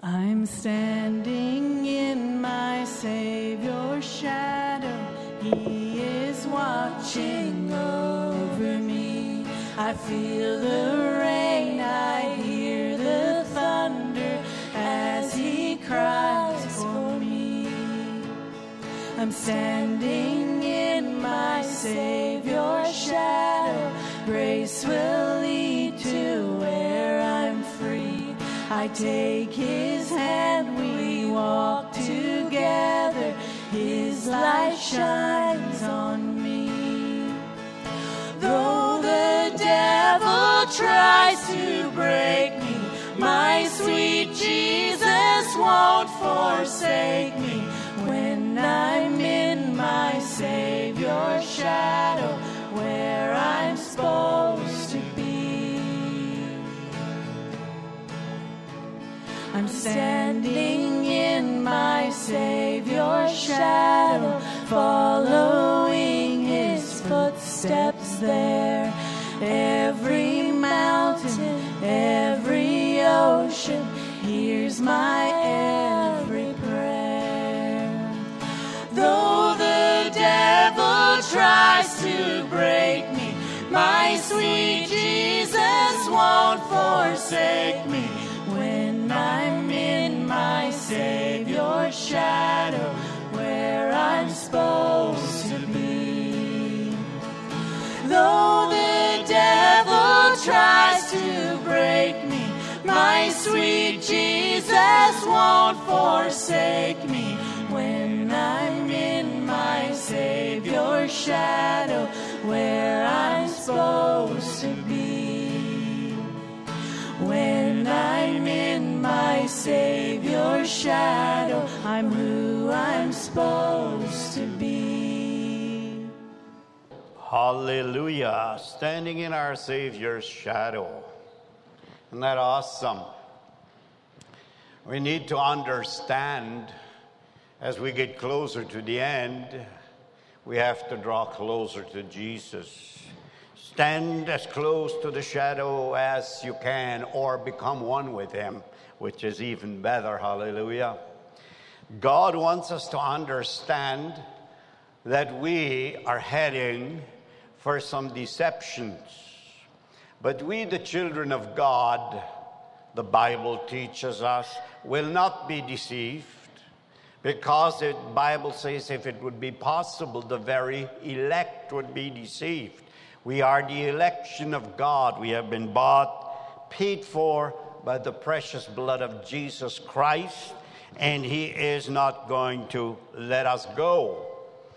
I'm standing in my Savior's shadow. He is watching over me. I feel the rain, I hear the thunder as He cries for me. I'm standing in my Savior's shadow. Grace will lead to where I'm free. I take His hand, we walk together. His light shines on me. Though the devil tries to break me, my sweet Jesus won't forsake me. When I'm in my Savior's shadow, where I'm supposed to be. I'm standing in my Savior's shadow, following His footsteps there. Every mountain, every ocean hears my every prayer. Though the devil tries to break me, my sweet Jesus won't forsake me. When I'm in my Savior's shadow, where I'm supposed to be. Though the devil tries to break me, my sweet Jesus won't forsake me. When I'm in my Savior's shadow, where I'm supposed to be. When I'm in my Savior's shadow, I'm who I'm supposed to be. Hallelujah. Standing in our Savior's shadow. Isn't that awesome? We need to understand as we get closer to the end, we have to draw closer to Jesus. Stand as close to the shadow as you can, or become one with Him, which is even better. Hallelujah. God wants us to understand that we are heading for some deceptions. But we, the children of God, the Bible teaches us, will not be deceived. Because the Bible says if it would be possible, the very elect would be deceived. We are the election of God. We have been bought, paid for by the precious blood of Jesus Christ, and He is not going to let us go.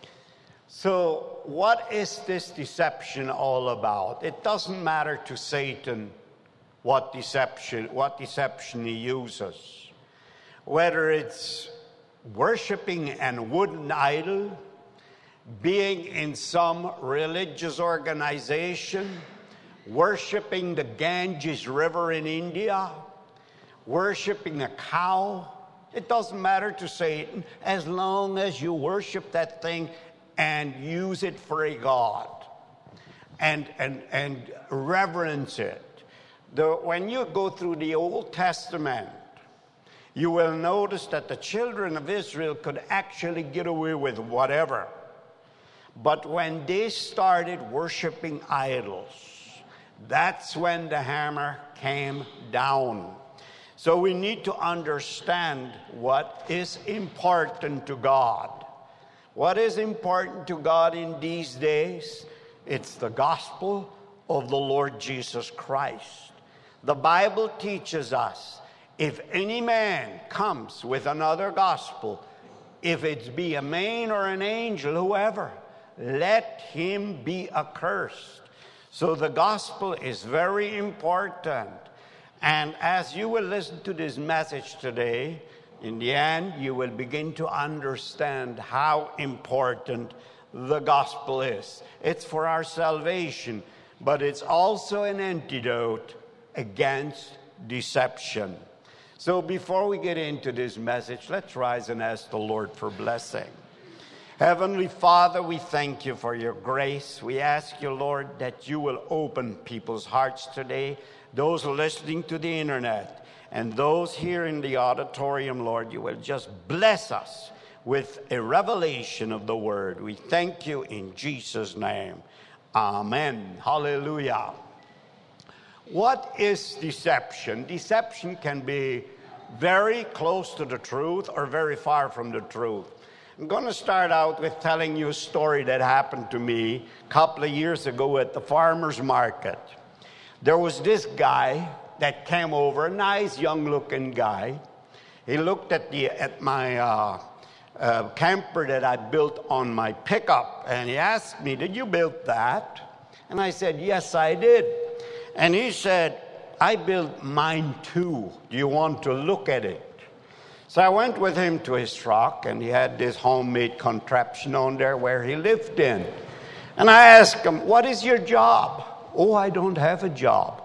So what is this deception all about? It doesn't matter to Satan what deception he uses. Whether it's worshiping an wooden idol, being in some religious organization, worshiping the Ganges River in India, worshiping a cow. It doesn't matter to Satan as long as you worship that thing and use it for a god and reverence it. When you go through the Old Testament, you will notice that the children of Israel could actually get away with whatever. But when they started worshiping idols, that's when the hammer came down. So we need to understand what is important to God. What is important to God in these days? It's the gospel of the Lord Jesus Christ. The Bible teaches us, if any man comes with another gospel, if it be a man or an angel, whoever, let him be accursed. So the gospel is very important. And as you will listen to this message today, in the end, you will begin to understand how important the gospel is. It's for our salvation, but it's also an antidote against deception. So before we get into this message, let's rise and ask the Lord for blessing. Heavenly Father, we thank you for your grace. We ask you, Lord, that you will open people's hearts today, those listening to the internet, And those here in the auditorium, Lord, you will just bless us with a revelation of the word. We thank you in Jesus' name. Amen. Hallelujah. What is deception? Deception can be very close to the truth or very far from the truth. I'm going to start out with telling you a story that happened to me a couple of years ago at the farmer's market. There was this guy that came over, a nice young-looking guy. He looked at my camper that I built on my pickup, and he asked me, "Did you build that?" And I said, "Yes, I did." And he said, "I built mine too. Do you want to look at it?" So I went with him to his truck, and he had this homemade contraption on there where he lived in. And I asked him, "What is your job?" "Oh, I don't have a job."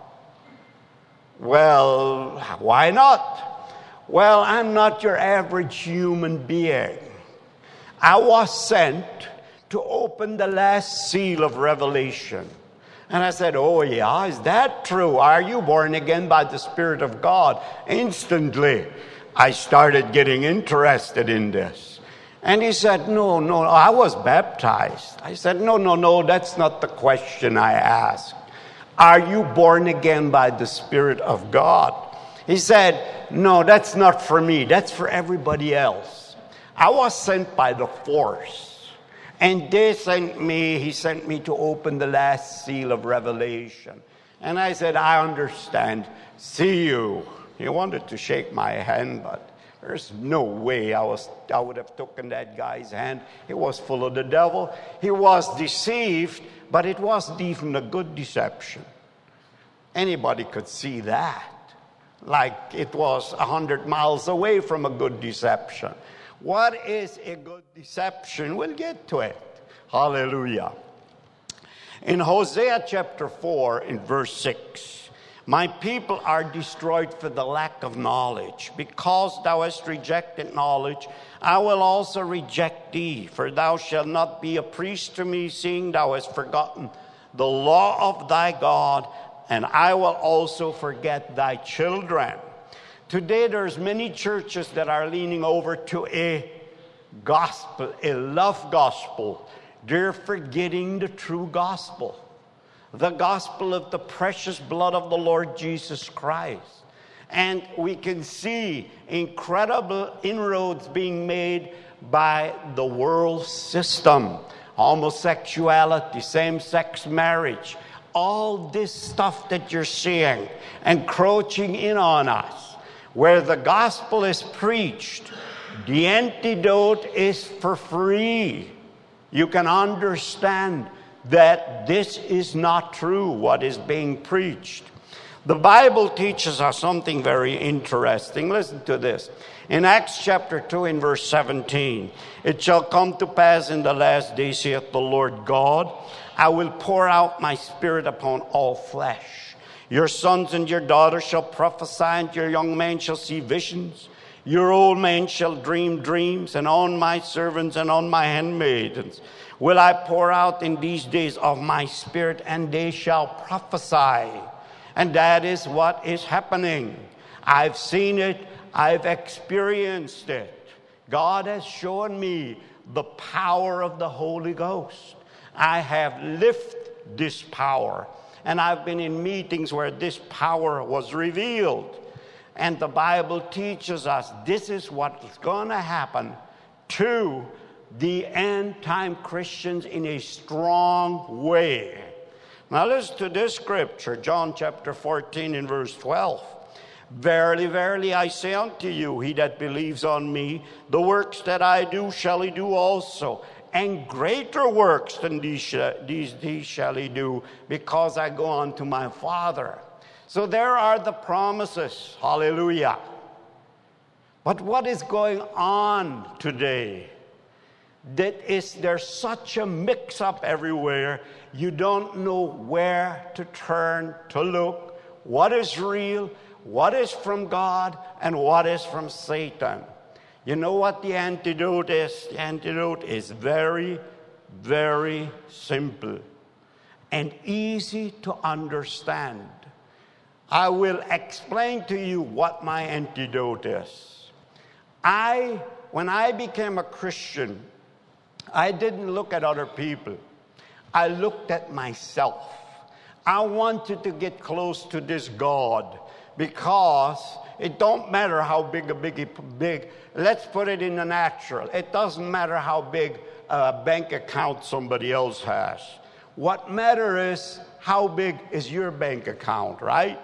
"Well, why not?" "Well, I'm not your average human being. I was sent to open the last seal of Revelation." And I said, "Oh, yeah, is that true? Are you born again by the Spirit of God?" Instantly, I started getting interested in this. And he said, No, I was baptized." I said, No, that's not the question I asked. "Are you born again by the Spirit of God?" He said, "No, that's not for me. That's for everybody else. I was sent by the force. And he sent me to open the last seal of Revelation." And I said, "I understand. See you." He wanted to shake my hand, but there's no way I would have taken that guy's hand. He was full of the devil. He was deceived, but it wasn't even a good deception. Anybody could see that. Like it was 100 miles away from a good deception. What is a good deception? We'll get to it. Hallelujah. In Hosea chapter 4, in verse 6, "My people are destroyed for the lack of knowledge. Because thou hast rejected knowledge, I will also reject thee. For thou shalt not be a priest to me, seeing thou hast forgotten the law of thy God, and I will also forget thy children." Today there's many churches that are leaning over to a gospel, a love gospel. They're forgetting the true gospel. The gospel of the precious blood of the Lord Jesus Christ. And we can see incredible inroads being made by the world system. Homosexuality, same-sex marriage, all this stuff that you're seeing encroaching in on us. Where the gospel is preached, the antidote is for free. You can understand that this is not true, what is being preached. The Bible teaches us something very interesting. Listen to this. In Acts chapter 2 in verse 17, "It shall come to pass in the last days, saith the Lord God, I will pour out my spirit upon all flesh. Your sons and your daughters shall prophesy, and your young men shall see visions. Your old men shall dream dreams, and on my servants and on my handmaidens will I pour out in these days of my spirit, and they shall prophesy." And that is what is happening. I've seen it. I've experienced it. God has shown me the power of the Holy Ghost. I have lived this power. And I've been in meetings where this power was revealed. And the Bible teaches us this is what is going to happen to the end-time Christians in a strong way. Now listen to this scripture, John chapter 14 in verse 12. "Verily, verily, I say unto you, he that believes on me, the works that I do shall he do also, and greater works than these shall he do, because I go unto my Father." So there are the promises. Hallelujah. But what is going on today? There's such a mix-up everywhere. You don't know where to turn to look. What is real? What is from God? And what is from Satan? You know what the antidote is? The antidote is very, very simple and easy to understand. I will explain to you what my antidote is. When I became a Christian, I didn't look at other people. I looked at myself. I wanted to get close to this God because it don't matter how big, let's put it in the natural. It doesn't matter how big a bank account somebody else has. What matters is how big is your bank account, right?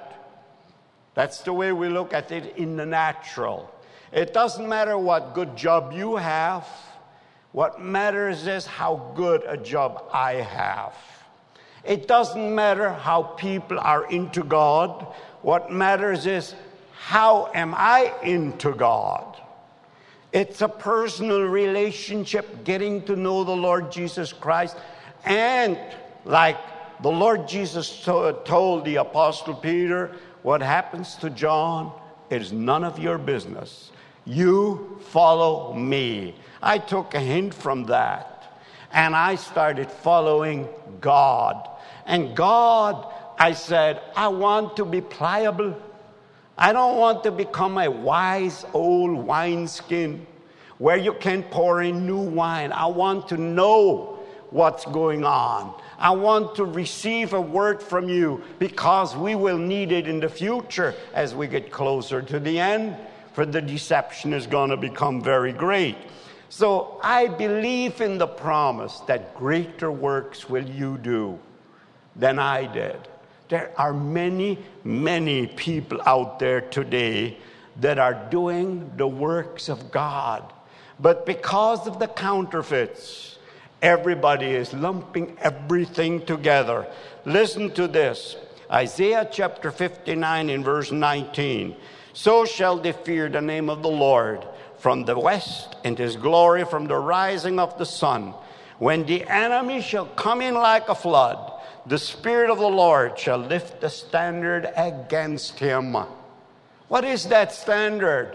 That's the way we look at it in the natural. It doesn't matter what good job you have. What matters is how good a job I have. It doesn't matter how people are into God. What matters is how am I into God? It's a personal relationship, getting to know the Lord Jesus Christ. And like the Lord Jesus told the Apostle Peter, what happens to John is none of your business. You follow me. I took a hint from that, and I started following God. And God, I said, I want to be pliable. I don't want to become a wise old wineskin where you can pour in new wine. I want to know what's going on. I want to receive a word from you because we will need it in the future as we get closer to the end, for the deception is going to become very great. So I believe in the promise that greater works will you do than I did. There are many, many people out there today that are doing the works of God. But because of the counterfeits, everybody is lumping everything together. Listen to this. Isaiah chapter 59 in verse 19. So shall they fear the name of the Lord from the west, and his glory from the rising of the sun. When the enemy shall come in like a flood, the Spirit of the Lord shall lift the standard against him. What is that standard?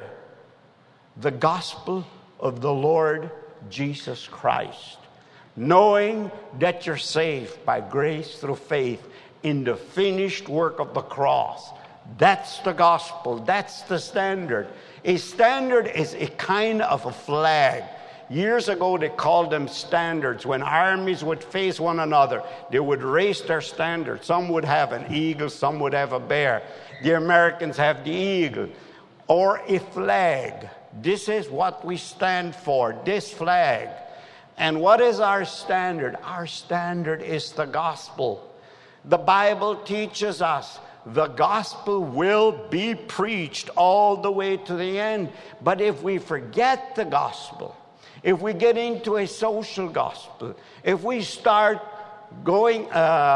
The gospel of the Lord Jesus Christ. Knowing that you're saved by grace through faith in the finished work of the cross. That's the gospel. That's the standard. A standard is a kind of a flag. Years ago, they called them standards. When armies would face one another, they would raise their standard. Some would have an eagle, some would have a bear. The Americans have the eagle. Or a flag. This is what we stand for, this flag. And what is our standard? Our standard is the gospel. The Bible teaches us the gospel will be preached all the way to the end. But if we forget the gospel, if we get into a social gospel, if we start going,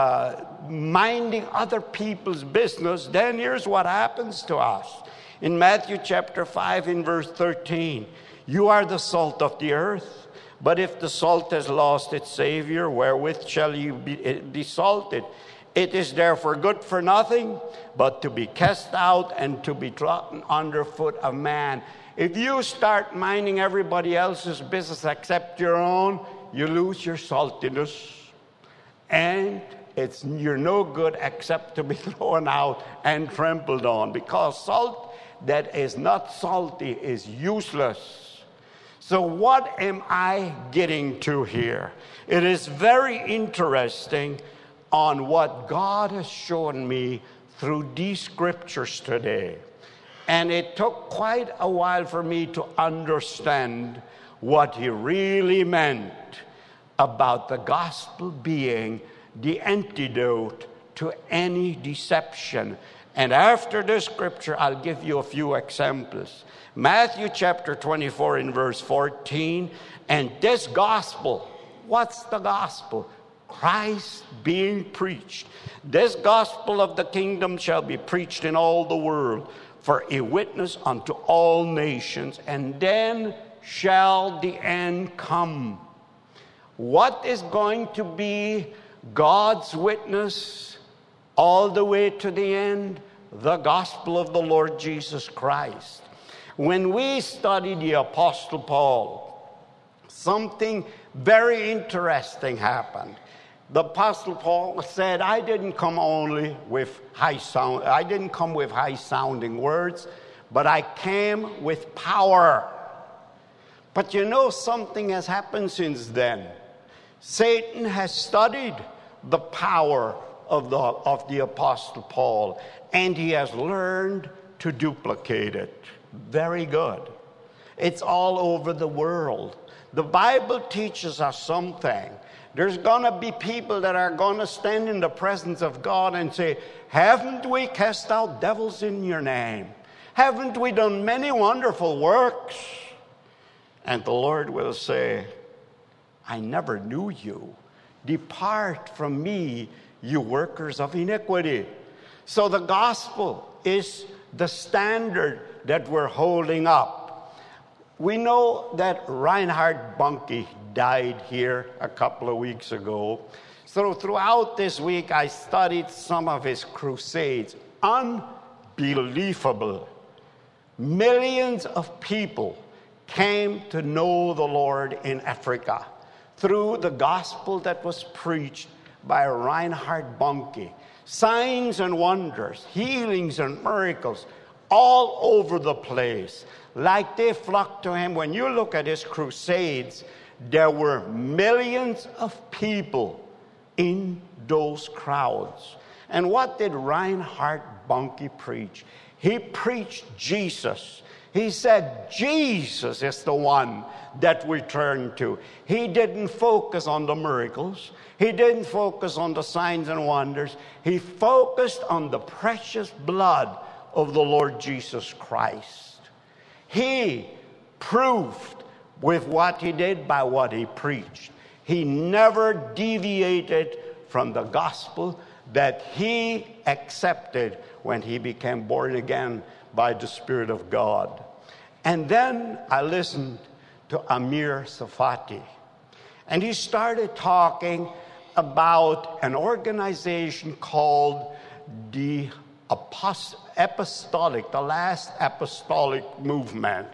minding other people's business, then here's what happens to us. In Matthew chapter 5 in verse 13, you are the salt of the earth. But if the salt has lost its savor, wherewith shall you be salted? It is therefore good for nothing, but to be cast out and to be trodden underfoot of man. If you start minding everybody else's business except your own, you lose your saltiness. And you're no good except to be thrown out and trampled on. Because salt that is not salty is useless. So what am I getting to here? It is very interesting on what God has shown me through these scriptures today. And it took quite a while for me to understand what he really meant about the gospel being the antidote to any deception. And after this scripture, I'll give you a few examples. Matthew chapter 24 in verse 14. And this gospel, what's the gospel? Christ being preached. This gospel of the kingdom shall be preached in all the world for a witness unto all nations, and then shall the end come. What is going to be God's witness all the way to the end? The gospel of the Lord Jesus Christ. When we study the Apostle Paul, something very interesting happened. The Apostle Paul said, I didn't come with high sounding words, but I came with power. But you know, something has happened since then. Satan has studied the power of the Apostle Paul, and he has learned to duplicate it. Very good. It's all over the world. The Bible teaches us something. There's going to be people that are going to stand in the presence of God and say, haven't we cast out devils in your name? Haven't we done many wonderful works? And the Lord will say, I never knew you. Depart from me, you workers of iniquity. So the gospel is the standard that we're holding up. We know that Reinhard Bonnke died here a couple of weeks ago. So throughout this week, I studied some of his crusades. Unbelievable. Millions of people came to know the Lord in Africa through the gospel that was preached by Reinhard Bonnke. Signs and wonders, healings and miracles all over the place. Like they flocked to him. When you look at his crusades, there were millions of people in those crowds. And what did Reinhard Bonnke preach? He preached Jesus. He said, Jesus is the one that we turn to. He didn't focus on the miracles. He didn't focus on the signs and wonders. He focused on the precious blood of the Lord Jesus Christ. He proved with what he did by what he preached. He never deviated from the gospel that he accepted when he became born again by the Spirit of God. And then I listened to Amir Tsarfati. And he started talking about an organization called the Apostolic, the last apostolic movement.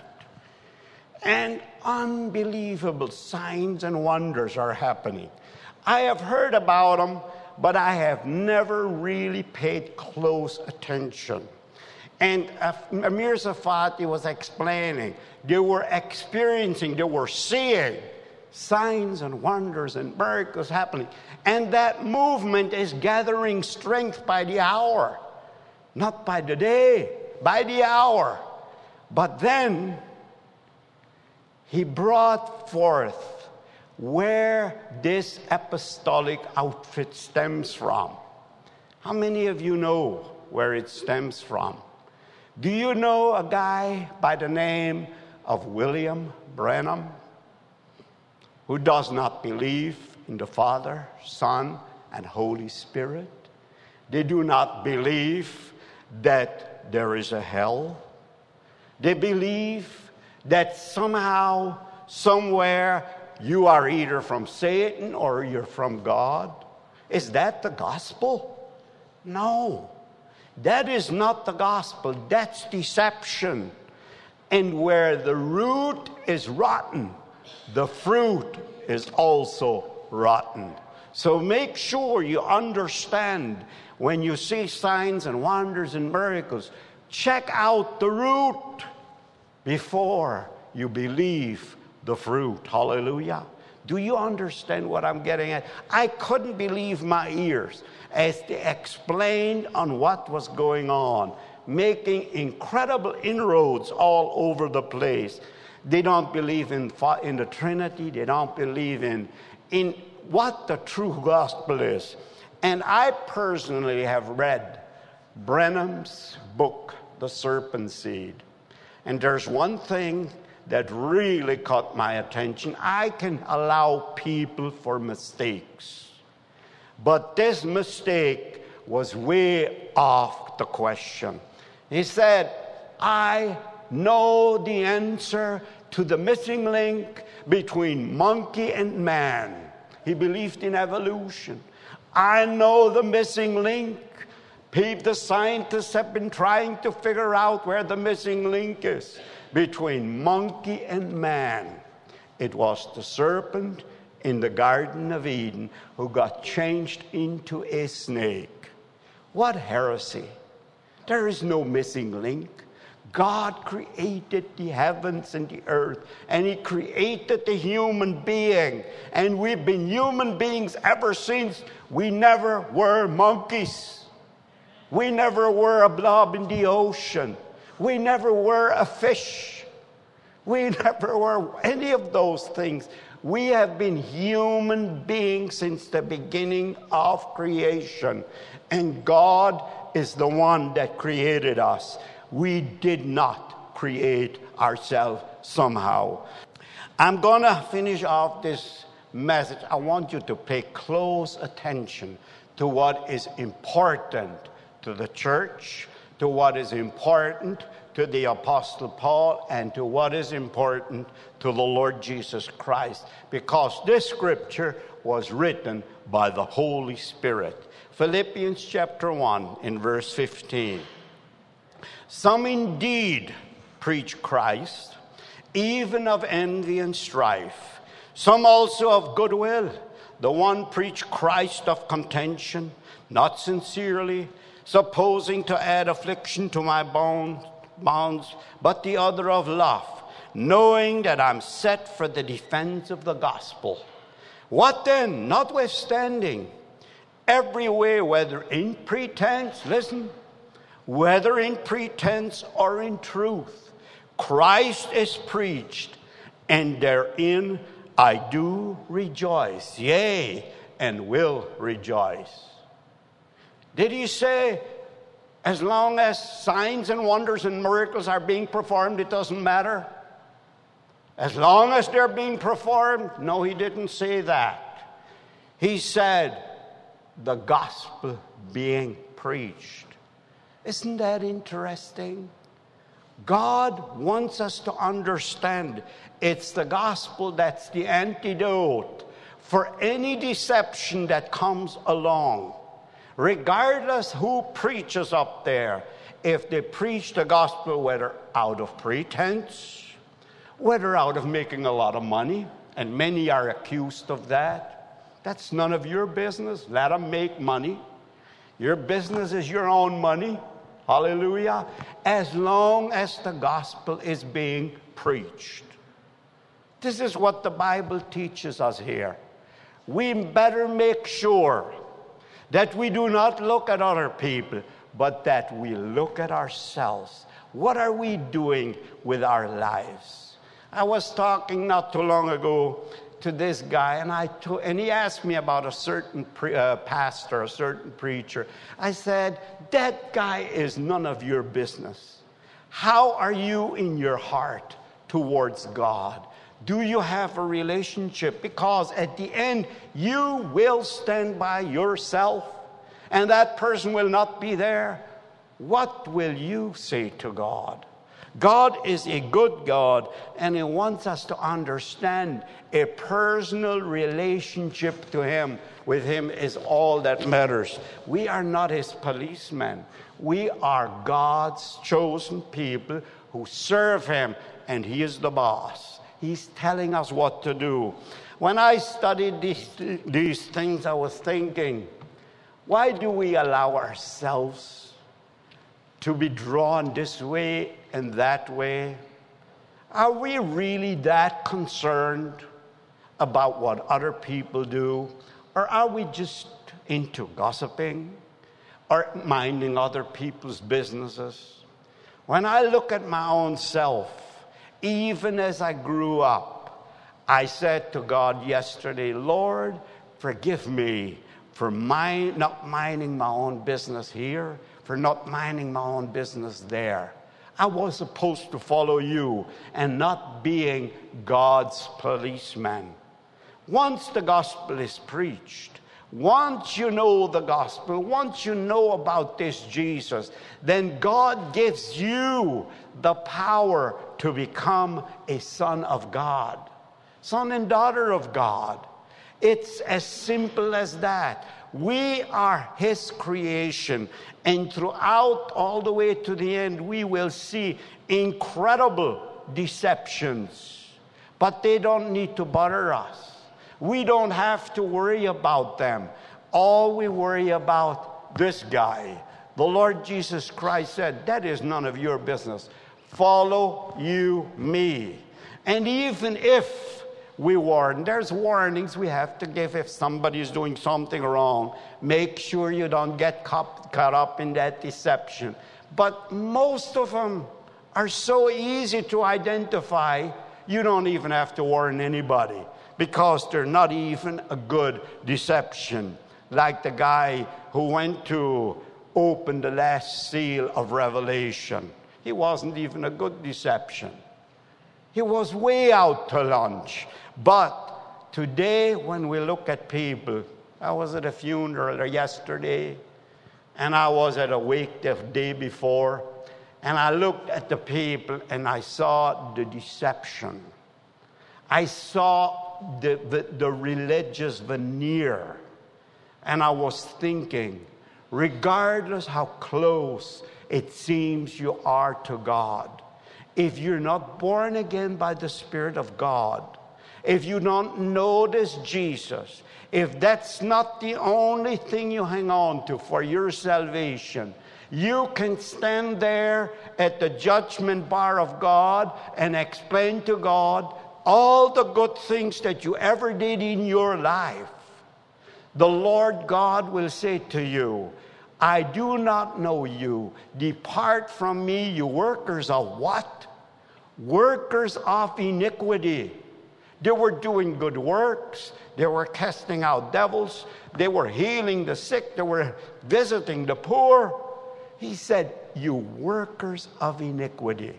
And unbelievable signs and wonders are happening. I have heard about them, but I have never really paid close attention. And Amir Tsarfati was explaining, they were experiencing, they were seeing signs and wonders and miracles happening. And that movement is gathering strength by the hour. Not by the day, by the hour. But then he brought forth where this apostolic outfit stems from. How many of you know where it stems from? Do you know a guy by the name of William Branham, who does not believe in the Father, Son, and Holy Spirit? They do not believe that there is a hell. They believe that somehow, somewhere, you are either from Satan or you're from God. Is that the gospel? No. That is not the gospel. That's deception. And where the root is rotten, the fruit is also rotten. So make sure you understand when you see signs and wonders and miracles, check out the root before you believe the fruit. Hallelujah. Do you understand what I'm getting at? I couldn't believe my ears as they explained on what was going on, making incredible inroads all over the place. They don't believe in the Trinity. They don't believe in what the true gospel is. And I personally have read Branham's book, The Serpent Seed. And there's one thing that really caught my attention. I can allow people for mistakes. But this mistake was way off the question. He said, I know the answer to the missing link between monkey and man. He believed in evolution. I know the missing link. The scientists have been trying to figure out where the missing link is between monkey and man. It was the serpent in the Garden of Eden who got changed into a snake. What heresy! There is no missing link. God created the heavens and the earth, and He created the human being. And we've been human beings ever since. We never were monkeys. We never were a blob in the ocean. We never were a fish. We never were any of those things. We have been human beings since the beginning of creation. And God is the one that created us. We did not create ourselves somehow. I'm going to finish off this message. I want you to pay close attention to what is important to the church, to what is important to the Apostle Paul, and to what is important to the Lord Jesus Christ, because this scripture was written by the Holy Spirit. Philippians chapter 1 in verse 15. Some indeed preach Christ, even of envy and strife. Some also of goodwill. The one preached Christ of contention, not sincerely, supposing to add affliction to my bonds, but the other of love, knowing that I'm set for the defense of the gospel. What then? Notwithstanding, every way, whether in pretense, listen, whether in pretense or in truth, Christ is preached, and therein I do rejoice, yea, and will rejoice. Did He say, as long as signs and wonders and miracles are being performed, it doesn't matter? As long as they're being performed? No, He didn't say that. He said, the gospel being preached. Isn't that interesting? God wants us to understand it's the gospel that's the antidote for any deception that comes along. Regardless who preaches up there, if they preach the gospel, whether out of pretense, whether out of making a lot of money, and many are accused of that, that's none of your business. Let them make money. Your business is your own money. Hallelujah. As long as the gospel is being preached. This is what the Bible teaches us here. We better make sure that we do not look at other people, but that we look at ourselves. What are we doing with our lives? I was talking not too long ago to this guy, and he asked me about a certain pastor, a certain preacher. I said, that guy is none of your business. How are you in your heart towards God? Do you have a relationship? Because at the end, you will stand by yourself, and that person will not be there. What will you say to God? God is a good God, and He wants us to understand a personal relationship to Him. With Him is all that matters. We are not His policemen. We are God's chosen people who serve Him, and He is the boss. He's telling us what to do. When I studied these things, I was thinking, why do we allow ourselves to be drawn this way and that way? Are we really that concerned about what other people do? Or are we just into gossiping or minding other people's businesses? When I look at my own self, even as I grew up, I said to God yesterday, Lord, forgive me for not minding my own business here, for not minding my own business there. I was supposed to follow you and not being God's policeman. Once the gospel is preached, once you know the gospel, once you know about this Jesus, then God gives you the power to become a son of God, son and daughter of God. It's as simple as that. We are His creation, and throughout all the way to the end, we will see incredible deceptions. But they don't need to bother us. We don't have to worry about them. All we worry about this guy. The Lord Jesus Christ said, that is none of your business. Follow you me. And even if we warn, there's warnings we have to give if somebody is doing something wrong. Make sure you don't get caught up in that deception. But most of them are so easy to identify, you don't even have to warn anybody because they're not even a good deception. Like the guy who went to open the last seal of Revelation. He wasn't even a good deception. He was way out to lunch. But today, when we look at people, I was at a funeral yesterday, and I was at a wake the day before, and I looked at the people, and I saw the deception. I saw the religious veneer, and I was thinking, regardless how close it seems you are to God, if you're not born again by the Spirit of God, if you don't know this Jesus, if that's not the only thing you hang on to for your salvation, you can stand there at the judgment bar of God and explain to God all the good things that you ever did in your life. The Lord God will say to you, I do not know you. Depart from me, you workers of what? Workers of iniquity. They were doing good works. They were casting out devils. They were healing the sick. They were visiting the poor. He said, you workers of iniquity.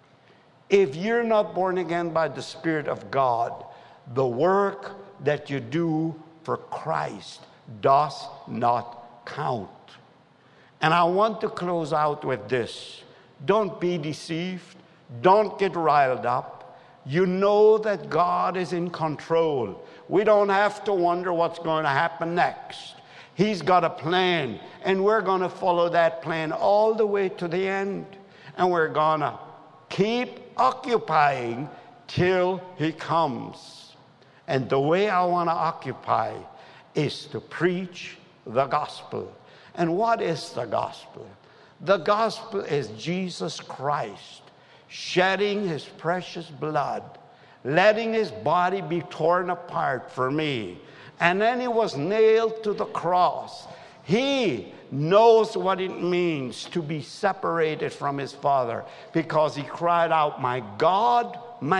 If you're not born again by the Spirit of God, the work that you do for Christ does not count. And I want to close out with this. Don't be deceived. Don't get riled up. You know that God is in control. We don't have to wonder what's going to happen next. He's got a plan, and we're going to follow that plan all the way to the end. And we're going to keep occupying till He comes. And the way I want to occupy is to preach the gospel. And what is the gospel? The gospel is Jesus Christ shedding His precious blood, letting His body be torn apart for me. And then He was nailed to the cross. He knows what it means to be separated from His Father, because He cried out, my God,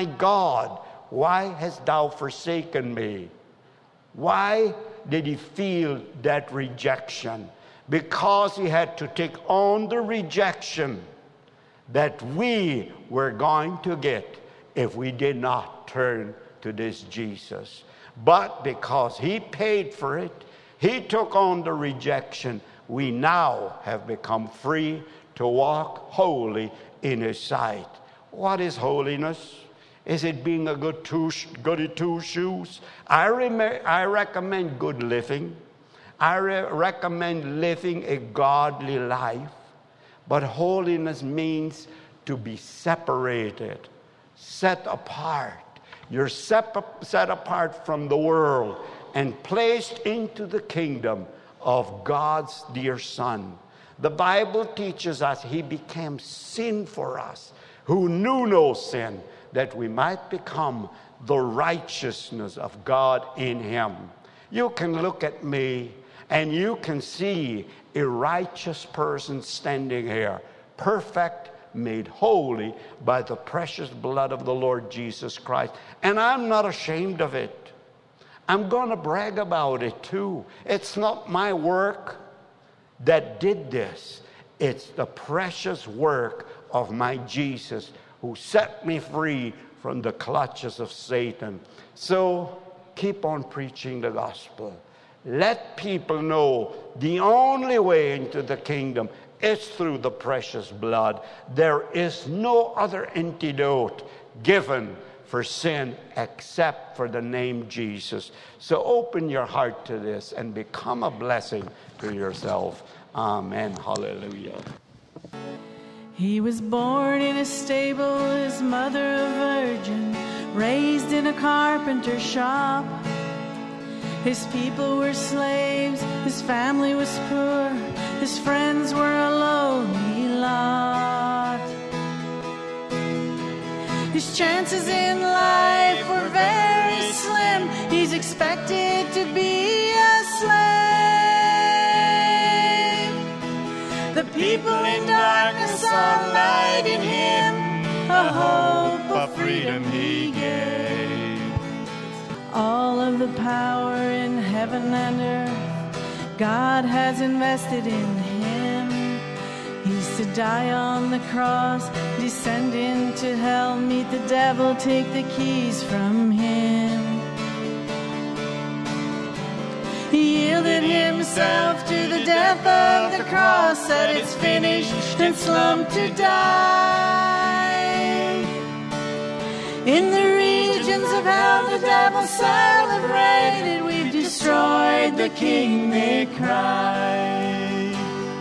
why hast thou forsaken me? Why did He feel that rejection? Because He had to take on the rejection that we were going to get if we did not turn to this Jesus. But because He paid for it, He took on the rejection, we now have become free to walk holy in His sight. What is holiness? Is it being a goody two-shoes? I recommend good living. I recommend living a godly life. But holiness means to be separated, set apart. You're set apart from the world and placed into the kingdom of God's dear Son. The Bible teaches us He became sin for us, who knew no sin, that we might become the righteousness of God in Him. You can look at me and you can see a righteous person standing here, perfect, made holy by the precious blood of the Lord Jesus Christ. And I'm not ashamed of it. I'm going to brag about it too. It's not my work that did this. It's the precious work of my Jesus who set me free from the clutches of Satan. So keep on preaching the gospel. Let people know the only way into the kingdom is through the precious blood. There is no other antidote given for sin except for the name Jesus. So open your heart to this and become a blessing to yourself. Amen. Hallelujah. He was born in a stable, his mother a virgin, raised in a carpenter's shop. His people were slaves, his family was poor, his friends were a lowly lot. His chances in life were very slim. He's expected to be a slave. The people in darkness saw light in him, a hope of freedom he gave. All of the power in heaven and earth God has invested in him. He's to die on the cross, descend into hell, meet the devil, take the keys from him. He yielded himself to the death of the cross, said it's finished, and slumped to die. In the regions of hell the devil celebrated, we've destroyed the king, they cried.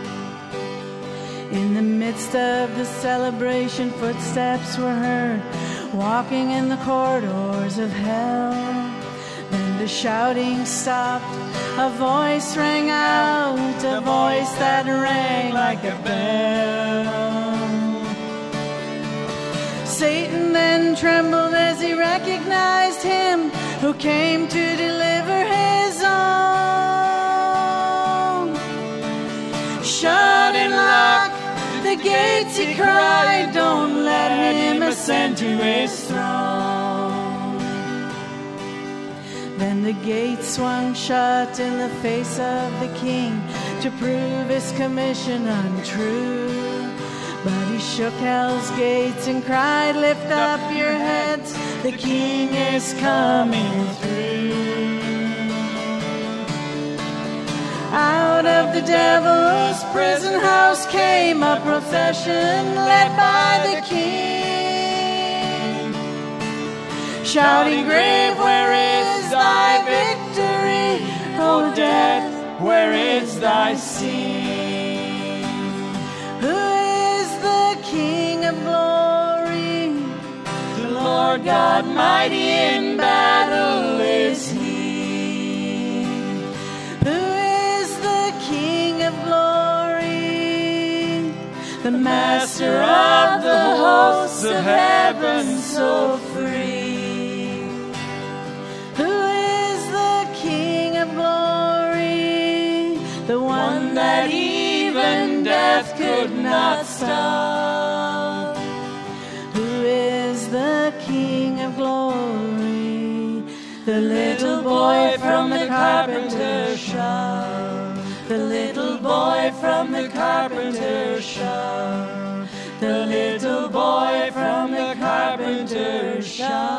In the midst of the celebration, footsteps were heard, walking in the corridors of hell. Then the shouting stopped, a voice rang out, a voice that rang like a bell. Satan then trembled as he recognized him who came to deliver his own. Shut and lock the gates, he cried, don't let him ascend to his throne. Then the gates swung shut in the face of the king to prove his commission untrue. But he shook hell's gates and cried, lift up your heads, the king is coming through. Out of the devil's prison house came a procession led by the king, shouting, grave, where is thy victory? O death, where is thy sting? Who is the King of glory? The Lord God mighty in battle is he. Who is the King of glory? The Master of the hosts of heaven so free. Who is the King of glory? The one that even death could not stop. Who is the King of glory? The little boy from the carpenter's shop. The little boy from the carpenter's shop. The little boy from the carpenter's shop.